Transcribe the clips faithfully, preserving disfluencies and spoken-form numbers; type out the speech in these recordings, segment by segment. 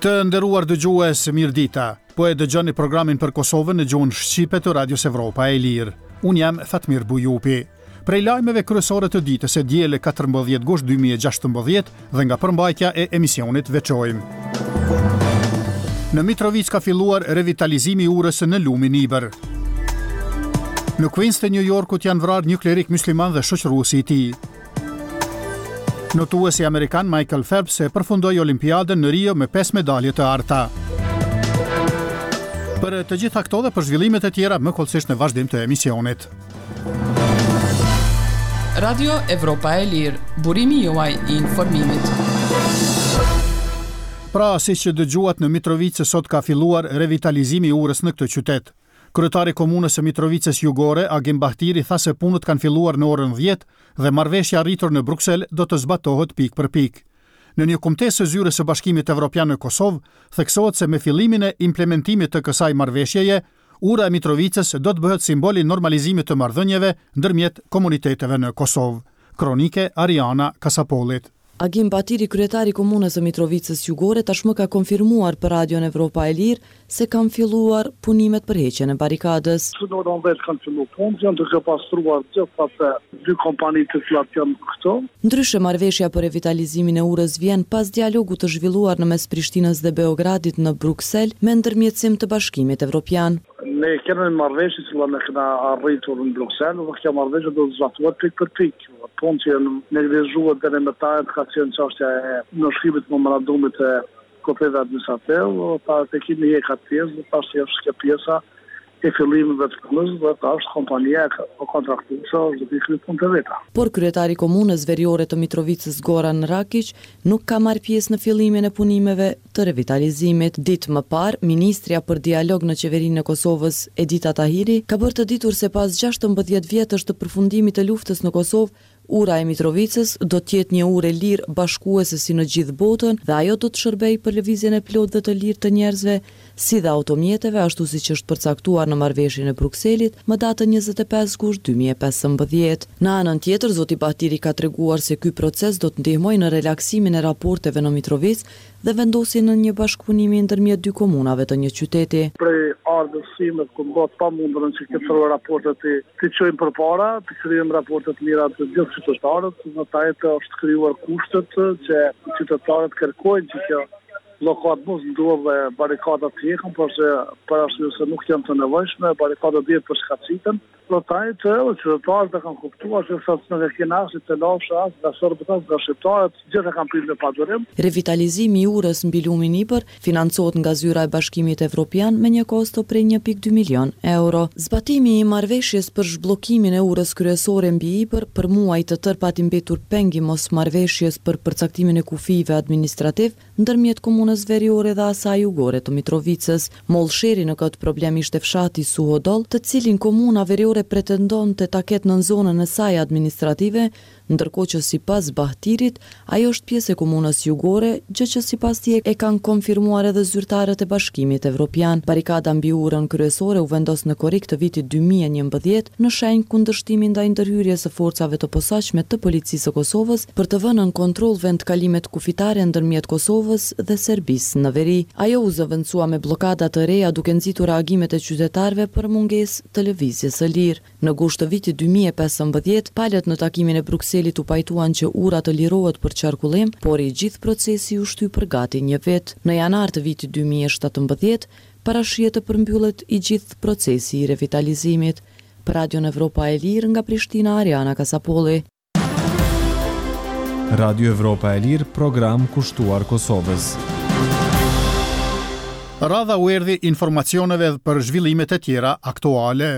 Të nderuar dëgjues, mirëdita. Po e dëgjoni programin për Kosovën në gjuhën shqipe të Radios Evropa e Lirë. Unë jam Fatmir Bujupi. Prej lajmeve kryesore të ditës e diele katërmbëdhjetë gusht dy mijë e gjashtëmbëdhjetë dhe nga përmbajtja e emisionit veçojmë. Në Mitrovic ka filluar revitalizimi i urës në lumin Iber. Në Queens të New Yorkut janë vrarë një klerik musliman dhe shoqëruesi i tij. Notuesi amerikan Michael Phelps e përfundoi Olimpiadën në Rio me pesë medalje të arta. Për të gjitha këto dhe për zhvillimet e tjera, më kollësisht në vazhdim të emisionit. Radio Evropa e Lirë, burimi juaj i informimit. Pra, siç që dëgjuat, në Mitrovic sot ka filluar revitalizimi i urës në këtë qytet. Kryetari i komunës së Mitrovicës Jugore, Agim Bahtiri, tha se punët kanë filluar në orën dhjetë dhe marrëveshja arritur në Bruksel do të zbatohet pikë për pikë. Në një kumtesë së zyrës së Bashkimit Evropian në Kosovë, theksohet se me fillimin e implementimit të kësaj marrëveshjeje, ura e Mitrovicës do të bëhet simbol i normalizimit të marrëdhënieve ndërmjet komuniteteve në Kosovë. Kronike Ariana Kasapolit. Agim Bahtiri, kryetari i komunës së Mitrovicës Jugore, tashmë ka konfirmuar për Radion Evropa e Lirë se kanë filluar punimet për heqjen e barikadës. Në orën dhjetë kanë filluar punët, janë duke pastruar gjithë ato dy kompani të cilat janë këto. Ndryshe, marrëveshja për revitalizimin e urës vjen pas dialogut të zhvilluar në mes Prishtinës dhe Beogradit në Bruksel me ndërmjetësim të Bashkimit Evropian. Ne kemi një marrëveshje që ne kemi arritur në Bruksel, dhe kjo marrëveshje do të zbatohet pikë për pikë. Punë që neglizhuar deri më tani ka qenë çështja e nënshkrimit të memorandumit të Kopetit Administrativ, pa të kemi një ka pjesë, pas është kjo pjesa e fillimit të punës, dhe është kompania e kontraktuese do të kryejë punë të veta. Por kryetari i komunës veriore të Mitrovicës Goran Rakić nuk ka marrë pjesë në fillimin e punimeve të revitalizimit. Ditë më parë, ministrja për dialog në qeverinë e Kosovës, Edita Tahiri, ka bërë të ditur se pas gjashtëmbëdhjetë vjetësh të përfundimit të luftës në Kosovë, ura e Mitrovicës do të jetë një urë lirë bashkuese si në gjithë botën dhe ajo do të shërbejë për lëvizjen e plotë dhe të lirë të njerëzve, si dhe automjeteve, ashtu siç është përcaktuar në marrëveshjen e Brukselit më datën njëzet e pesë gusht dy mijë e pesëmbëdhjetë. Në anën tjetër, zoti Bahtiri ka treguar se ky proces do të ndihmojë në relaksimin e raporteve në Mitrovic dhe vendosjen në një bashkëpunimi ndërmjet dy komunave të një qyteti. Prej ardhësimit ku mbot pa mundurën që këtë raportet të të çojmë përpara, të krijojmë raporte të mira të gjithë qytetarët, në ta jetë është krijuar kushtet që qytetarët kërkojnë që kjo llokat mos ndodhë dhe barikadat të jekën, por se për arsye se nuk janë të nevojshme, barikadat duhet përshkaciten. Në ta jetë qytetarët e kanë kuptuar se sa të kenë as të lashë as nga sorbëtas nga shqiptarët, gjithë e kanë prirë në padurim. Revitalizimi i urës mbi lumin Iber financohet nga zyra e Bashkimit Evropian me një kosto prej një pikë dy milion euro. Zbatimi i marrëveshjes për zhbllokimin e urës kryesore mbi Iber për muaj të tërë pati mbetur pengi mos marrëveshjes për përcaktimin e kufive administrativ ndërmjet komunës veriore dhe asaj jugore të Mitrovicës. Mollsheri në këtë problem ishte fshati Suhodol, të cilin komuna veriore pretendon të ta ketë në zonën e saj administrative, ndërkohë që sipas Bahtirit, ajo është pjesë e komunës jugore, gjë që sipas tij e kanë konfirmuar edhe zyrtarët e Bashkimit Evropian. Barikada mbi urën kryesore u vendos në korrik të vitit dy mijë e njëmbëdhjetë në shenjë kundërshtimi ndaj ndërhyrjes së forcave të posaçme të policisë së Kosovës për të vënë në kontroll vendkalimet kufitare ndërmjet Kosovës dhe Serbisë në veri. Ajo u zëvendësua me blokada të reja duke nxitur reagimet e qytetarëve për mungesë të lëvizjes së lirë. Në gusht të vitit dy mijë e pesëmbëdhjetë, palët në takimin e Brukselit u pajtuan që ura të lirohet për qarkullim, por i gjithë procesi u shty për gati një vit. Në janar të vitit dy mijë e shtatëmbëdhjetë, parashihet të përmbyllet i gjithë procesi i revitalizimit. Për Radion Evropa e Lirë nga Prishtina, Ariana Kasapolli. Radio Evropa e Lirë, program kushtuar Kosovës. Radha u erdhi informacioneve për zhvillimet e tjera aktuale.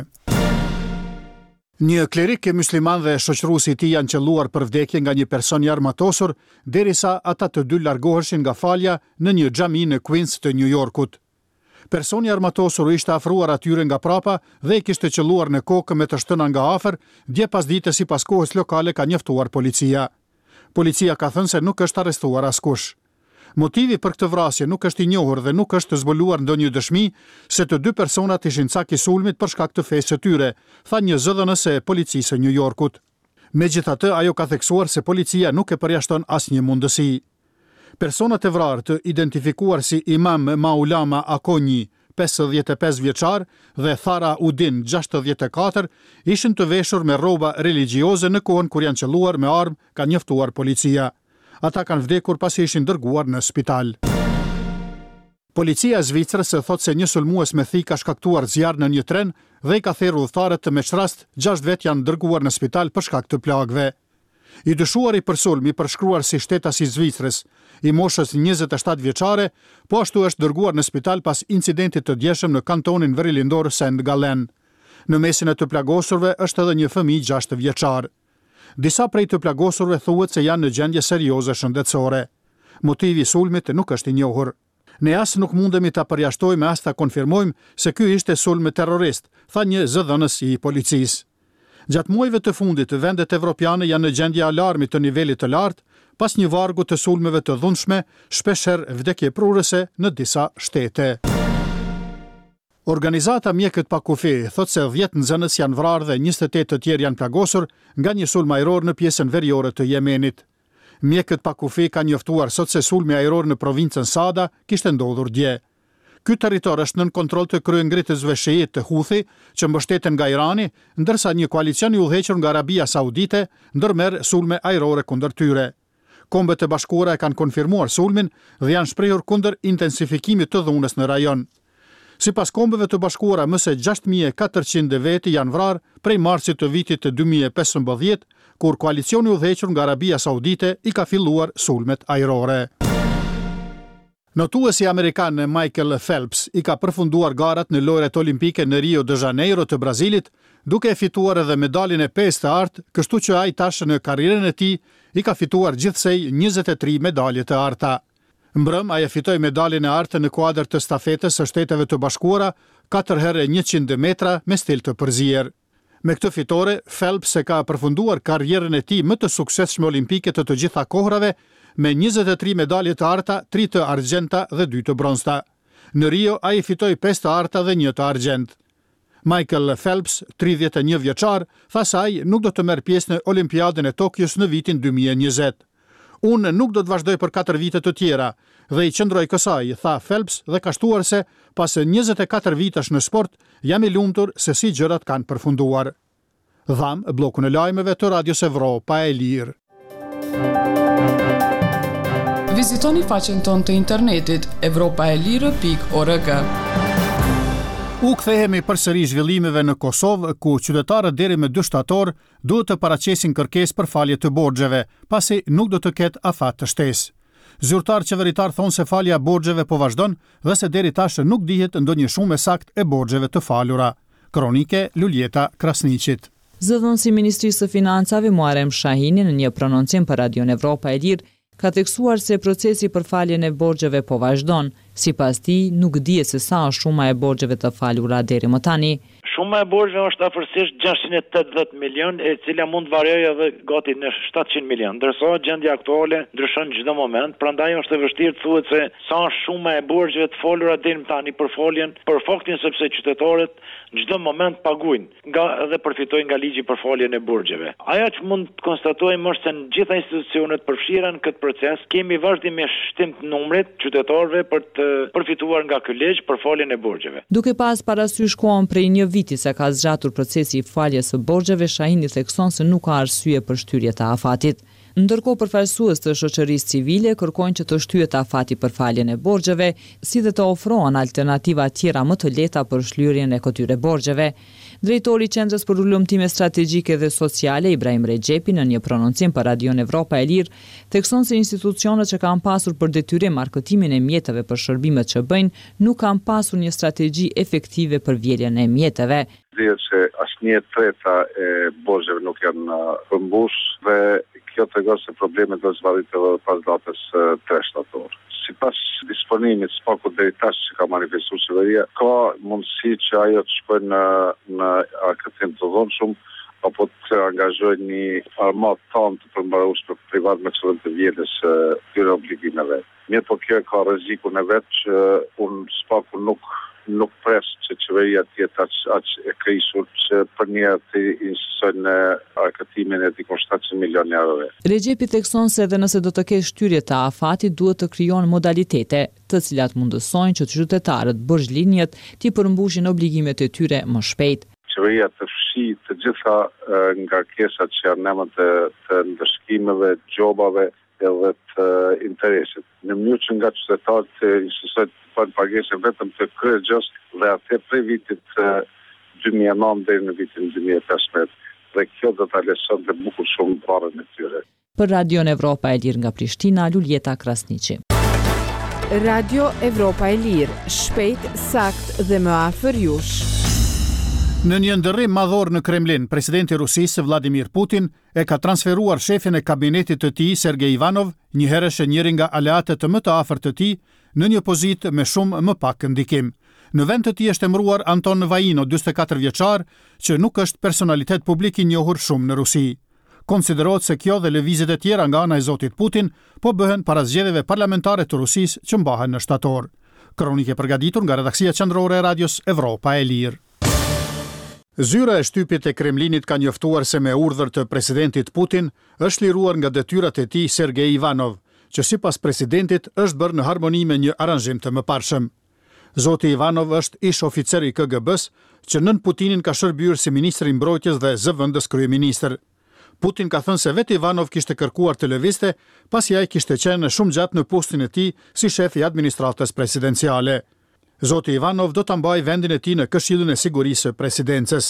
Një klerik musliman dhe shoqëruesi i tij janë qelluar për vdekje nga një person i armatosur, derisa ata të dy largoheshin nga falja në një xhami në Queens të New Yorkut. Personi i armatosur ishte afruar atyre nga prapa dhe i kishte qelluar në kokë me të shtëna nga afër, dje pas dite sipas kohës lokale ka njoftuar policia. Policia ka thënë se nuk është arrestuar askush. Motivi për këtë vrasje nuk është i njohur dhe nuk është të zbuluar ndonjë dëshmi se të dy personat ishin cak i sulmit për shkak të fesë së tyre, tha një zëdhënëse e policisë së New Yorkut. Megjithatë, ajo ka theksuar se policia nuk e përjashton asnjë mundësi. Personat e vrarë të identifikuar si Imam Maulama Akonji, pesëdhjetë e pesë vjeçar, dhe Thara Udin, gjashtëdhjetë e katër, ishin të veshur me rroba religjioze në kohën kur janë qelluar me armë, ka njoftuar policia. Ata kanë vdekur pasi ishin dërguar në spital. Policia e Zvicrës thot se një sulmues me thik ka shkaktuar zjarr në një tren dhe i ka thirrur udhëtarët të meqrast, gjashtë vet janë dërguar në spital për shkak të plagëve. I dyshuari për sulm i përshkruar si shtetas i Zvicrës, i moshës njëzet e shtatë vjeçare, po ashtu është dërguar në spital pas incidentit të djeshëm në kantonin verilindor Saint Gallen. Në mesin e të plagosurve është edhe një fëmijë gjashtë vjeçar. Disa prej të plagosurve thuhet se janë në gjendje serioze shëndetësore. Motivi i sulmit nuk është i njohur. Ne as nuk mundemi ta përjashtojmë as ta konfirmojmë se ky ishte sulm terrorist, tha një zëdhënës i policisë. Gjatë muajve të fundit, vendet evropiane janë në gjendje alarmi të nivelit të lartë, pas një vargu të sulmeve të dhunshme, shpeshherë vdekje prurëse në disa shtete. Organizata Mjekët pa kufi thot se dhjetë nxënës janë vrarë dhe njëzet e tetë të tjerë janë plagosur nga një sulm ajror në pjesën veriore të Jemenit. Mjekët pa kufi ka njoftuar sot se sulmi ajror në provincën Sada kishte ndodhur dje. Ky territor është nën kontroll të kryengritësve shiit të Houthi, që mbështeten nga Irani, ndërsa një koalicion i udhëhequr nga Arabia Saudite ndërmerr sulme ajrore kundër tyre. Kombet e Bashkuara e kanë konfirmuar sulmin dhe janë shprehur kundër intensifikimit të dhunës në rajon. Sipas Kombeve të Bashkuara, më se gjashtë mijë e katërqind veti janë vrarë prej marsit të vitit të dy mijë e pesëmbëdhjetë, kur koalicioni i udhëhequr nga Arabia Saudite i ka filluar sulmet ajrore. Notuesi amerikan Michael Phelps i ka përfunduar garat në lojrat olimpike në Rio de Janeiro të Brazilit, duke e fituar edhe medaljen e pesë të artë, kështu që ai tash në karrierën e tij i ka fituar gjithsej njëzet e tre medalje të arta. Mbrëm ai e fitoi medaljen e artë në kuadër të stafetës së Shteteve të Bashkuara, katër herë njëqind metra me stil të përzier. Me këtë fitore, Phelps e ka përfunduar karrierën e tij më të suksesshme olimpike të të gjitha kohrave, me njëzet e tre medalje të arta, tre të argjenta dhe dy të bronzta. Në Rio ai fitoi pesë të arta dhe një të argjent. Michael Phelps, tridhjetë e një vjeçar, tha se ai nuk do të merr pjesë në Olimpiadën e Tokios në vitin dy mijë e njëzet. Unë nuk do të vazhdoj për katër vite të tjera dhe i qëndroj kësaj, tha Phelps dhe ka shtuar se pas njëzet e katër vitesh në sport, jam i lumtur se si gjërat kanë përfunduar. Dham bllokun e lajmeve të Radios Evropa e Lirë. Vizitoni faqen tonë të internetit evropaelire pikë org. U kthehemi përsëri zhvillimeve në Kosovë, ku qytetarët deri me dy shtator duhet të paraqesin kërkesë për falje të borxheve, pasi nuk do të ketë afat të shtesë. Zyrtar qeveritar thonë se falja e borxheve po vazhdon dhe se deri tash nuk dihet ndonjë shumë e saktë e borxheve të falura. Kronike Luljeta Krasniqit. Zëdhënësi i Ministrisë së Financave Muharrem Shahini në një prononcim për Radion Evropa e Lirë ka theksuar se procesi për faljen e borxheve po vazhdon. Sipas tij, nuk dihet se sa është shuma e borxheve të falura deri më tani. Shuma e borxheve është afërsisht gjashtëqind e tetëdhjetë milion, e cila mund të varojë edhe gati në shtatëqind milion, ndërsa gjendja aktuale ndryshon çdo moment, prandaj është e vështirë të thuhet se sa është shuma e borxheve të falura deri më tani për foljen, për faktin sepse qytetarët çdo moment paguajnë nga dhe përfitojnë nga ligji për faljen e borxheve. Ajo që mund të konstatojmë është se në gjitha institucionet përfshira në këtë proces kemi vazhdimisht shtim të numrit qytetarëve për të përfituar nga ky ligj për faljen e borxheve. Duke pas parasysh kohën prej një viti se ka zgjatur procesi i faljes së borxheve, Shahini thekson se nuk ka arsye për shtyrje të afatit. Ndërkohë përfaqësues të shoqërisë civile kërkojnë që të shtyhet afati për faljen e borxheve, si dhe të ofrohen alternativa tjera më të lehta për shlyerjen e këtyre borxheve. Drejtori i Qendrës për Ulëmtime Strategjike dhe Sociale, Ibrahim Rexhepi, në një prononcim për Radion Evropa e Lirë, thekson se institucionet që kanë pasur për detyrim marketimin e mjeteve për shërbimet që bëjnë, nuk kanë pasur një strategji efektive për vjeljen e mjeteve. Dihet se asnjë treta e borxheve nuk janë përmbush dhe kjo tregon se problemet do zvarritet edhe pas datës tre shtator. Sipas disponimit spaku deri tash që ka manifestuar qeveria, ka mundësi që ajo të shkojë në në argëtim të dhunshëm apo të angazhojë një armat tonë të përmbarueshme privat me qëllim të vjedhjes këtyre obligimeve. Mirë po kjo ka rrezikun e vet që unë spaku nuk nuk pres që qeveria tjetë aq, aq e krisur që për njerë të insisojnë në arkatimin e dikon shtatëqind milion eurove. Regjepi thekson se edhe nëse do të kesh shtyrje të afatit, duhet të krijon modalitete të cilat mundësojnë që të qytetarët borxhlinjet të përmbushin obligimet e tyre më shpejt. Qeveria të fshi të gjitha ngarkesat që janë në emër të, të ndëshkimeve, gjobave edhe të interesit. Në mënyrë që nga qytetarët të insistojnë të bëjnë pagesë vetëm të kryerëgjos dhe atë prej vitit dy mijë e nëntë deri në vitin dy mijë e pesëmbëdhjetë. Dhe kjo do ta lëshonte bukur shumë barën e tyre. Për Radion Evropa e Lirë nga Prishtina, Luljeta Krasniqi. Radio Evropa e Lirë, shpejt, sakt dhe më afër jush. Në një ndërrim madhor në Kremlin, presidenti i Rusisë Vladimir Putin e ka transferuar shefin e kabinetit të tij Sergej Ivanov, një herësh njëri nga aleatët më të afërt të tij, në një pozitë me shumë më pak ndikim. Në vend të tij është emëruar Anton Vaino, dyzet e katër vjeçar, që nuk është personalitet publik i njohur shumë në Rusi. Konsiderohet se kjo dhe lëvizjet e tjera nga ana e zotit Putin po bëhen para zgjedhjeve parlamentare të Rusisë që mbahen në shtator. Kronikë e përgatitur nga redaksia qendrore e Radios Evropa e Lirë. Zyra e shtypit e Kremlinit ka njoftuar se me urdhër të presidentit Putin është liruar nga detyrat e tij Sergej Ivanov, që sipas presidentit është bërë në harmoni me një aranzhim të mëparshëm. Zoti Ivanov është ish oficer i K G B-s, që nën Putinin ka shërbyer si ministri i mbrojtjes dhe zëvendës kryeministër. Putin ka thënë se vetë Ivanov kishte kërkuar të lëvizte, pasi ai kishte qenë shumë gjatë në postin e tij si shef i administratës presidenciale. Zoti Ivanov do ta mbajë vendin e tij në Këshillin e Sigurisë së Presidencës.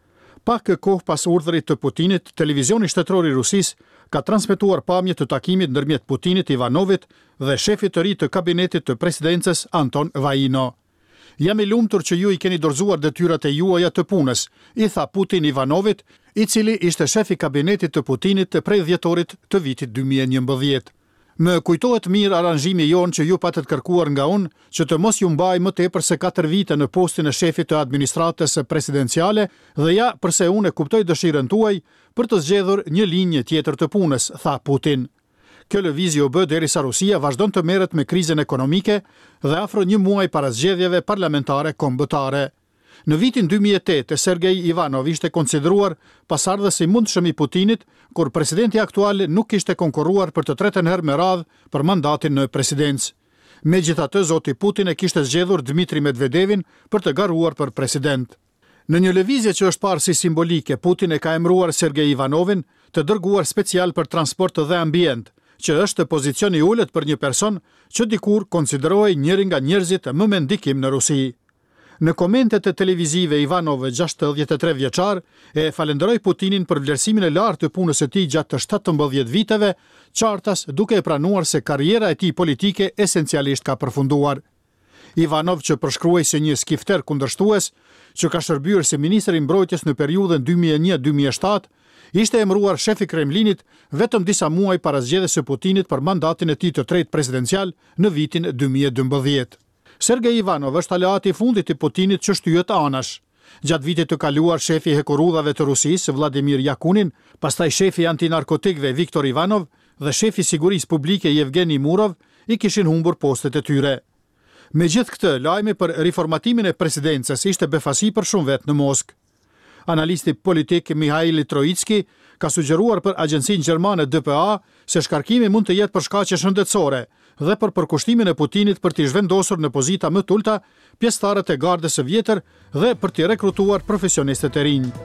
Pak kohë pas urdhërit të Putinit, televizioni shtetëror i Rusisë ka transmetuar pamje të takimit ndërmjet Putinit, Ivanovit dhe shefit të ri të kabinetit të presidencës Anton Vaino. Jam i lumtur që ju i keni dorëzuar detyrat e juaja të punës, i tha Putin Ivanovit, i cili ishte shef i kabinetit të Putinit të prej dhjetorit të vitit dy mijë e njëmbëdhjetë. Më kujtohet mirë aranzhimi jon që ju patët kërkuar nga unë që të mos ju mbaj më tepër se katër vite në postin e shefit të administratës presidenciale dhe ja përse unë e kuptoj dëshirën tuaj për të zgjedhur një linjë tjetër të punës, tha Putin. Kjo lëvizje u bë derisa Rusia vazhdon të merret me krizën ekonomike dhe afro një muaj para zgjedhjeve parlamentare kombëtare. Në vitin dy mijë e tetë, Sergej Ivanov ishte konsideruar pasardhës i mundshëm i Putinit, kur presidenti aktual nuk kishte konkurruar për të tretën herë me radhë për mandatin në presidencë. Megjithatë, zoti Putin e kishte zgjedhur Dmitri Medvedevin për të garuar për president. Në një lëvizje që është parë si simbolike, Putin e ka emëruar Sergej Ivanovin të dërguar special për transport dhe ambient, që është pozicion i ulët për një person që dikur konsiderohej njëri nga njerëzit më me ndikim në Rusi. Në komentet e televizive, Ivanov, gjashtëdhjetë e tre vjeçar, e falenderoi Putinin për vlerësimin e lartë të punës së tij gjatë të shtatëmbëdhjetë viteve, qartas duke e pranuar se karriera e tij politike esencialisht ka përfunduar. Ivanov, që përshkruhej si një skifter kundërshtues, që ka shërbyer si ministër i mbrojtjes në periudhën dy mijë e një dy mijë e shtatë, ishte emëruar shef i Kremlinit vetëm disa muaj para zgjedhjes së Putinit për mandatin e tij të tretë presidencial në vitin dy mijë e dymbëdhjetë. Sergej Ivanov është aleati i fundit i Putinit që shtyhet anash. Gjatë vitit të kaluar, shefi i hekurudhave të Rusisë, Vladimir Yakunin, pastaj shefi antinarkotikëve Viktor Ivanov dhe shefi i sigurisë publike Yevgeni Murov i kishin humbur postet e tyre. Megjithë këtë, lajmi për riformatimin e presidencës ishte befasi për shumë vetë në Moskë. Analisti politik Mihail Troitski ka sugjeruar për agjencinë gjermane D P A se shkarkimi mund të jetë për shkaqe shëndetësore dhe për përkushtimin e Putinit për t'i zhvendosur në pozita më të ulta pjesëtarët e gardës së vjetër dhe për t'i rekrutuar profesionistët e rinj.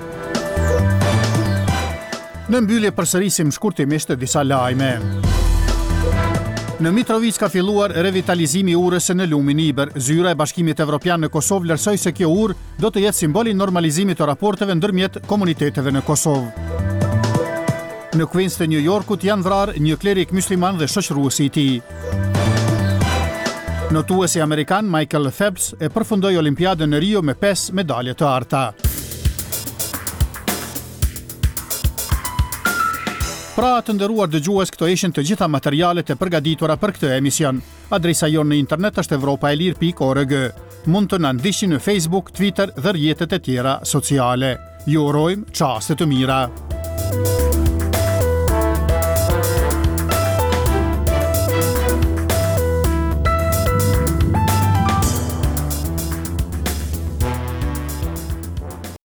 Në mbyllje përsërisim shkurtimisht disa lajme. Në Mitrovic ka filluar revitalizimi i urës në lumin Iber. Zyra e Bashkimit Evropian në Kosovë vlerësoi se kjo urë do të jetë simboli i normalizimit të raporteve ndërmjet komuniteteve në Kosovë. Në Queens të New Yorkut janë vrarë një klerik musliman dhe shoqëruesi i tij. Notuesi amerikan Michael Phelps e përfundoi Olimpiadën në Rio me pesë medalje të arta. Pra të nderuar dëgjues, këto ishin të gjitha materialet e përgatitura për këtë emision. Adresa jonë në internet është evropaelir pikë org. Mund të na ndiqni në Facebook, Twitter dhe rrjetet e tjera sociale. Ju urojmë çaste të mira.